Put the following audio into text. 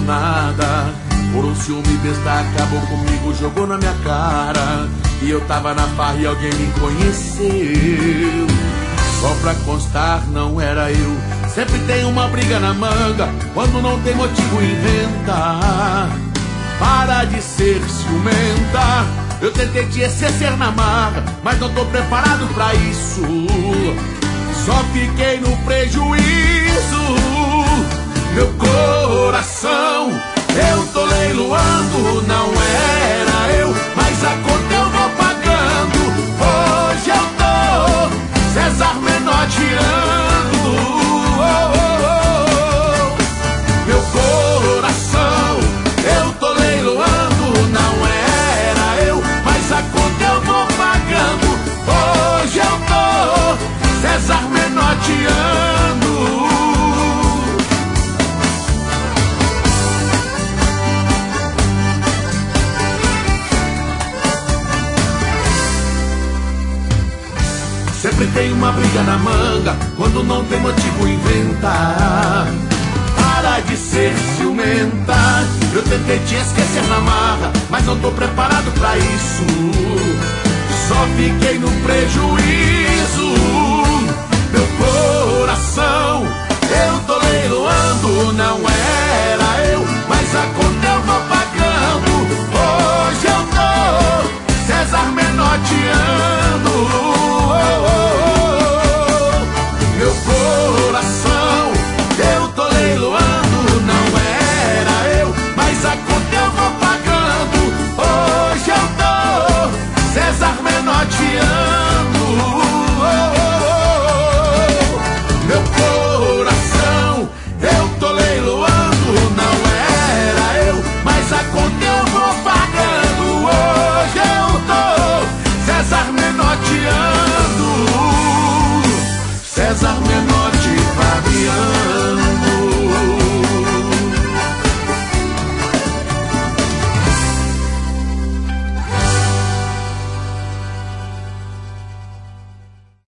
nada. Por um ciúme besta acabou comigo, jogou na minha cara. E eu tava na farra e alguém me conheceu. Só pra constar, não era eu. Sempre tem uma briga na manga, quando não tem motivo inventa. Para de ser ciumenta. Eu tentei te esquecer na marra, mas não tô preparado pra isso. Só fiquei no prejuízo. Meu coração eu tô leiloando, não era eu, mas a conta eu vou pagando. Hoje eu tô César Menotti-ando. Meu coração eu tô leiloando, não era eu, mas a conta eu vou pagando. Hoje eu tô César Menotti-ando. Sempre tem uma briga na manga, quando não tem motivo inventa. Para de ser ciumenta. Eu tentei te esquecer na marra, mas não tô preparado pra isso. Só fiquei no